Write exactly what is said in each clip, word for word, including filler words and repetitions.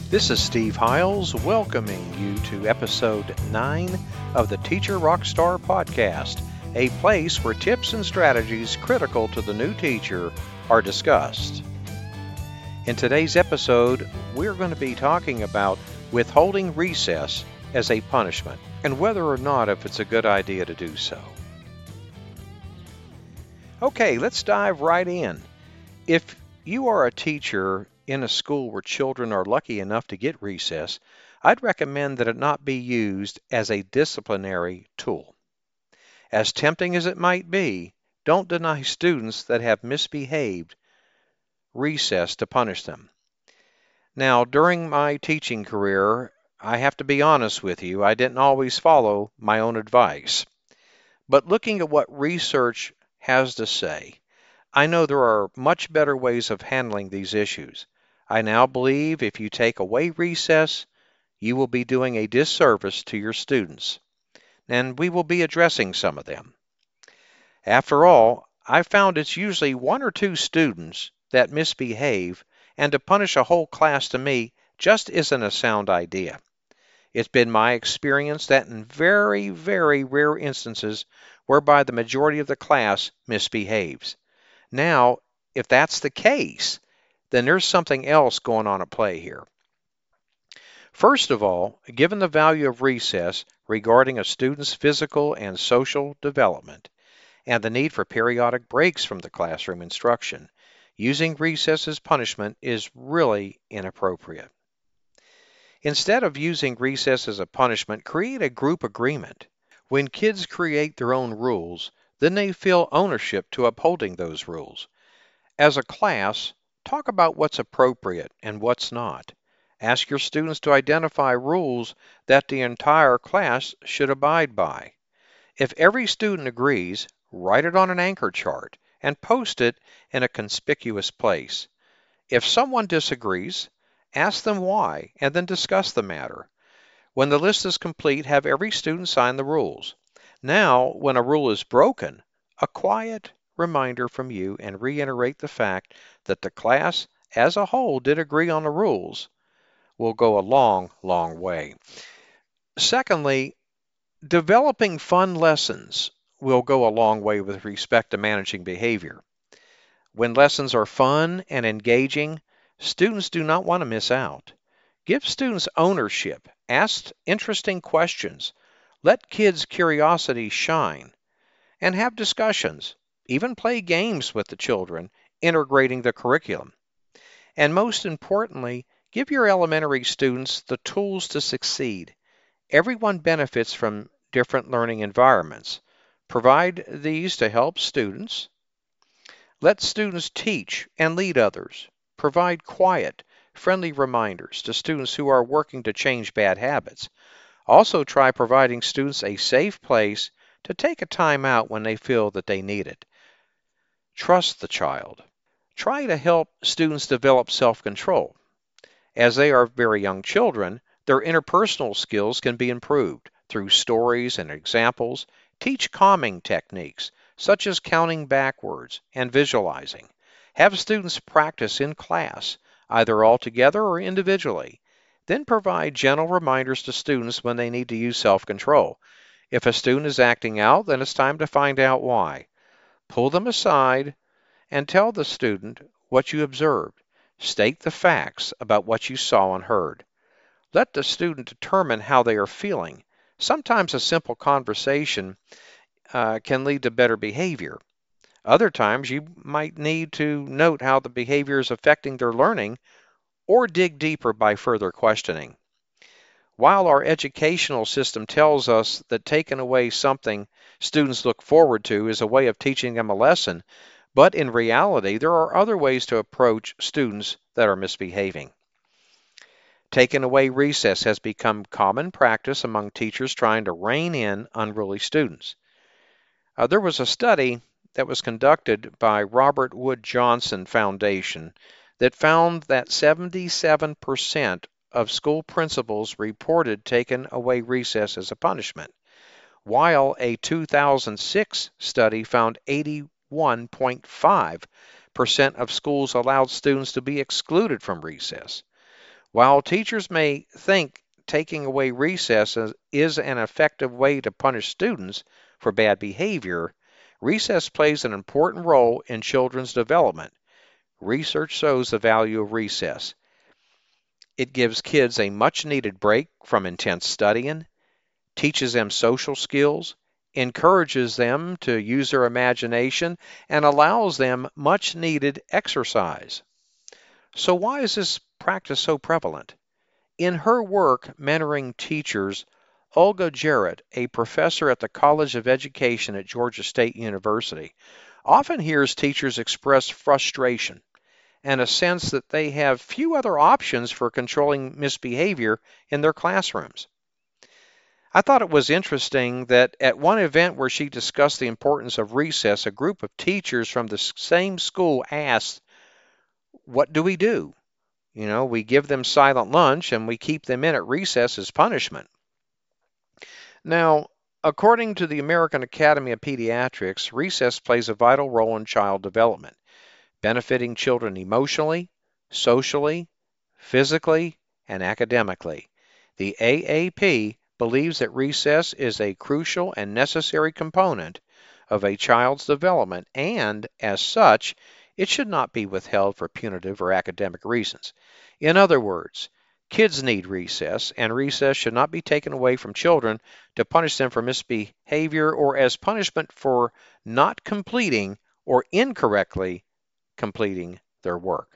This is Steve Hiles welcoming you to episode nine of the Teacher Rockstar Podcast, a place where tips and strategies critical to the new teacher are discussed. In today's episode, we're going to be talking about withholding recess as a punishment and whether or not if it's a good idea to do so. Okay, let's dive right in. If you are a teacher in a school where children are lucky enough to get recess, I'd recommend that it not be used as a disciplinary tool. As tempting as it might be, don't deny students that have misbehaved recess to punish them. Now, during my teaching career, I have to be honest with you, I didn't always follow my own advice. But looking at what research has to say, I know there are much better ways of handling these issues. I now believe if you take away recess, you will be doing a disservice to your students, and we will be addressing some of them. After all, I found it's usually one or two students that misbehave, and to punish a whole class to me just isn't a sound idea. It's been my experience that in very, very rare instances whereby the majority of the class misbehaves. Now, if that's the case, then there's something else going on at play here. First of all, given the value of recess regarding a student's physical and social development and the need for periodic breaks from the classroom instruction, using recess as punishment is really inappropriate. Instead of using recess as a punishment, create a group agreement. When kids create their own rules, then they feel ownership to upholding those rules. As a class, talk about what's appropriate and what's not. Ask your students to identify rules that the entire class should abide by. If every student agrees, write it on an anchor chart and post it in a conspicuous place. If someone disagrees, ask them why and then discuss the matter. When the list is complete, have every student sign the rules. Now, when a rule is broken, a quiet reminder from you and reiterate the fact that the class as a whole did agree on the rules will go a long, long way. Secondly, developing fun lessons will go a long way with respect to managing behavior. When lessons are fun and engaging, students do not want to miss out. Give students ownership. Ask interesting questions. Let kids' curiosity shine. And have discussions. Even play games with the children, integrating the curriculum. And most importantly, give your elementary students the tools to succeed. Everyone benefits from different learning environments. Provide these to help students. Let students teach and lead others. Provide quiet, friendly reminders to students who are working to change bad habits. Also try providing students a safe place to take a time out when they feel that they need it. Trust the child. Try to help students develop self-control. As they are very young children, their interpersonal skills can be improved through stories and examples. Teach calming techniques, such as counting backwards and visualizing. Have students practice in class, either all together or individually. Then provide gentle reminders to students when they need to use self-control. If a student is acting out, then it's time to find out why. Pull them aside and tell the student what you observed. State the facts about what you saw and heard. Let the student determine how they are feeling. Sometimes a simple conversation uh, can lead to better behavior. Other times you might need to note how the behavior is affecting their learning or dig deeper by further questioning. While our educational system tells us that taking away something students look forward to is a way of teaching them a lesson, but in reality, there are other ways to approach students that are misbehaving. Taking away recess has become common practice among teachers trying to rein in unruly students. Uh, there was a study that was conducted by Robert Wood Johnson Foundation that found that seventy-seven percent of school principals reported taking away recess as a punishment, while a two thousand six study found eighty-one point five percent of schools allowed students to be excluded from recess. While teachers may think taking away recess is is an effective way to punish students for bad behavior, recess plays an important role in children's development. Research shows the value of recess. It gives kids a much needed break from intense studying, teaches them social skills, encourages them to use their imagination, and allows them much needed exercise. So, why is this practice so prevalent? In her work mentoring teachers, Olga Jarrett, a professor at the College of Education at Georgia State University, often hears teachers express frustration and a sense that they have few other options for controlling misbehavior in their classrooms. I thought it was interesting that at one event where she discussed the importance of recess, a group of teachers from the same school asked, "What do we do? You know, we give them silent lunch and we keep them in at recess as punishment." Now, according to the American Academy of Pediatrics, recess plays a vital role in child development, benefiting children emotionally, socially, physically, and academically. The A A P believes that recess is a crucial and necessary component of a child's development, and as such, it should not be withheld for punitive or academic reasons. In other words, kids need recess, and recess should not be taken away from children to punish them for misbehavior or as punishment for not completing or incorrectly completing their work.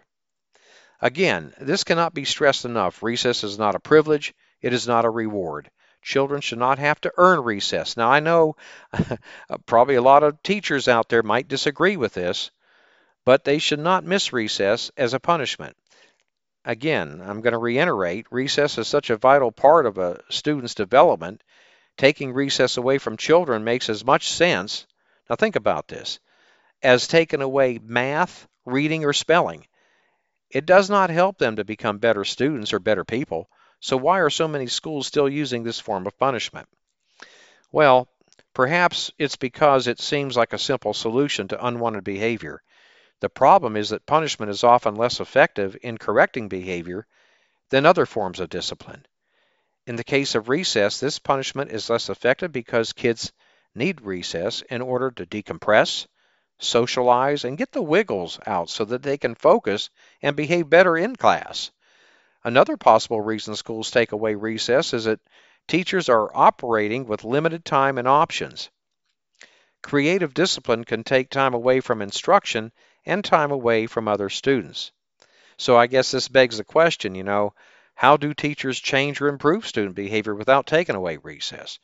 Again, this cannot be stressed enough. Recess is not a privilege. It is not a reward. Children should not have to earn recess. Now, I know probably a lot of teachers out there might disagree with this, but they should not miss recess as a punishment. Again, I'm going to reiterate, recess is such a vital part of a student's development. Taking recess away from children makes as much sense, now think about this, as taking away math, reading, or spelling. It does not help them to become better students or better people. So why are so many schools still using this form of punishment? Well, perhaps it's because it seems like a simple solution to unwanted behavior. The problem is that punishment is often less effective in correcting behavior than other forms of discipline. In the case of recess, this punishment is less effective because kids need recess in order to decompress, socialize, and get the wiggles out so that they can focus and behave better in class. Another possible reason schools take away recess is that teachers are operating with limited time and options. Creative discipline can take time away from instruction and time away from other students. So I guess this begs the question, you know, how do teachers change or improve student behavior without taking away recess?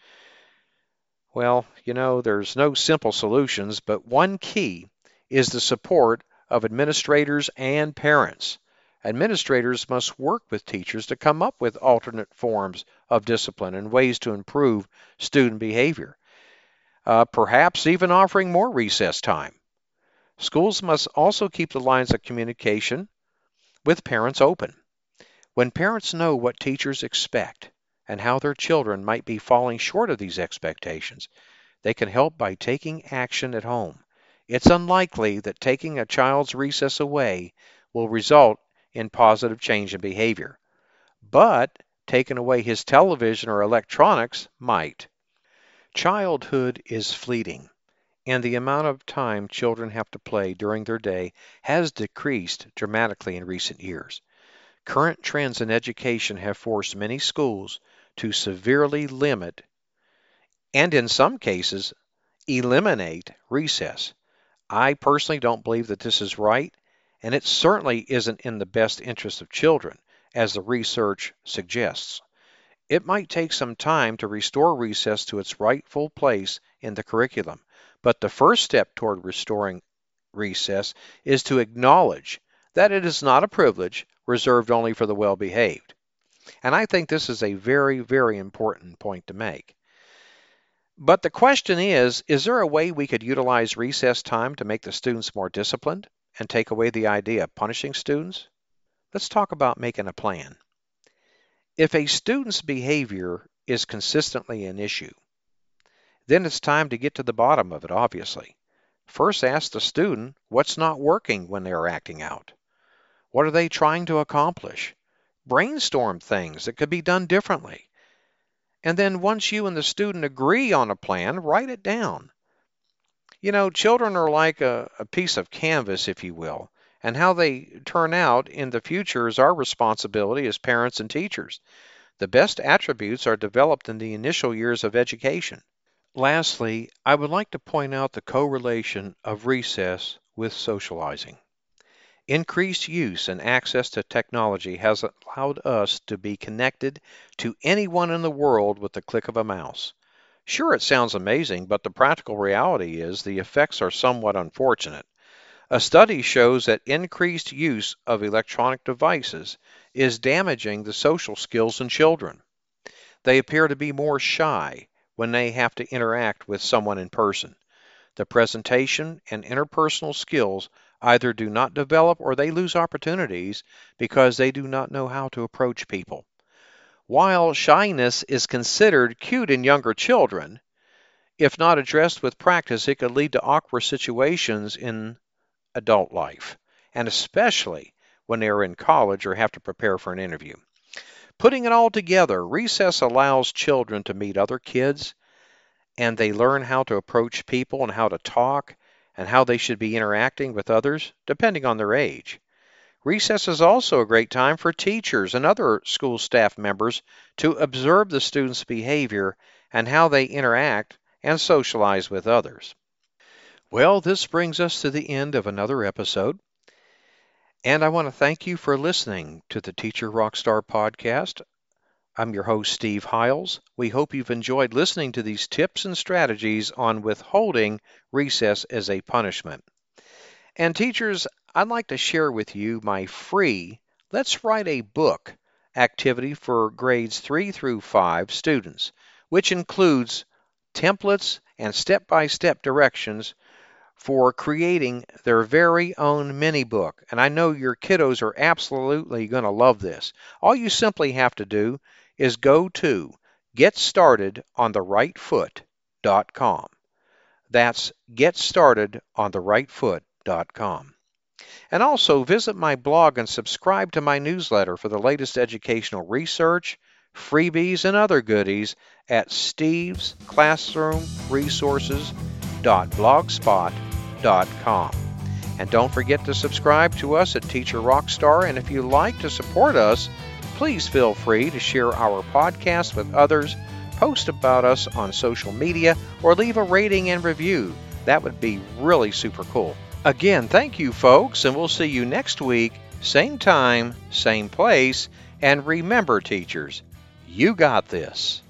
Well, you know, there's no simple solutions, but one key is the support of administrators and parents. Administrators must work with teachers to come up with alternate forms of discipline and ways to improve student behavior, uh, perhaps even offering more recess time. Schools must also keep the lines of communication with parents open. When parents know what teachers expect and how their children might be falling short of these expectations, they can help by taking action at home. It's unlikely that taking a child's recess away will result in positive change in behavior, but taking away his television or electronics might. Childhood is fleeting, and the amount of time children have to play during their day has decreased dramatically in recent years. Current trends in education have forced many schools to severely limit, and in some cases, eliminate recess. I personally don't believe that this is right, and it certainly isn't in the best interest of children, as the research suggests. It might take some time to restore recess to its rightful place in the curriculum, but the first step toward restoring recess is to acknowledge that it is not a privilege reserved only for the well-behaved. And I think this is a very, very important point to make. But the question is, is there a way we could utilize recess time to make the students more disciplined and take away the idea of punishing students? Let's talk about making a plan. If a student's behavior is consistently an issue, then it's time to get to the bottom of it, obviously. First, ask the student what's not working when they're acting out. What are they trying to accomplish? brainstorm things that could be done differently. And then once you and the student agree on a plan, write it down. You know, children are like a, a piece of canvas, if you will, and how they turn out in the future is our responsibility as parents and teachers. The best attributes are developed in the initial years of education. Lastly, I would like to point out the correlation of recess with socializing. Increased use and access to technology has allowed us to be connected to anyone in the world with the click of a mouse. Sure, it sounds amazing, but the practical reality is the effects are somewhat unfortunate. A study shows that increased use of electronic devices is damaging the social skills in children. They appear to be more shy when they have to interact with someone in person. The presentation and interpersonal skills either do not develop or they lose opportunities because they do not know how to approach people. While shyness is considered cute in younger children, if not addressed with practice, it could lead to awkward situations in adult life, and especially when they are in college or have to prepare for an interview. Putting it all together, recess allows children to meet other kids, and they learn how to approach people and how to talk and how they should be interacting with others, depending on their age. Recess is also a great time for teachers and other school staff members to observe the students' behavior and how they interact and socialize with others. Well, this brings us to the end of another episode, and I want to thank you for listening to the Teacher Rockstar podcast. I'm your host, Steve Hiles. We hope you've enjoyed listening to these tips and strategies on withholding recess as a punishment. And teachers, I'd like to share with you my free Let's Write a Book activity for grades three through five students, which includes templates and step-by-step directions for creating their very own mini book. And I know your kiddos are absolutely going to love this. All you simply have to do is go to get started on the right foot dot com. That's get started on the right foot dot com. And also visit my blog and subscribe to my newsletter for the latest educational research, freebies, and other goodies at steves classroom resources dot blogspot dot com. And don't forget to subscribe to us at Teacher Rockstar, and if you like to support us, please feel free to share our podcast with others, post about us on social media, or leave a rating and review. That would be really super cool. Again, thank you, folks, and we'll see you next week, same time, same place. And remember, teachers, you got this.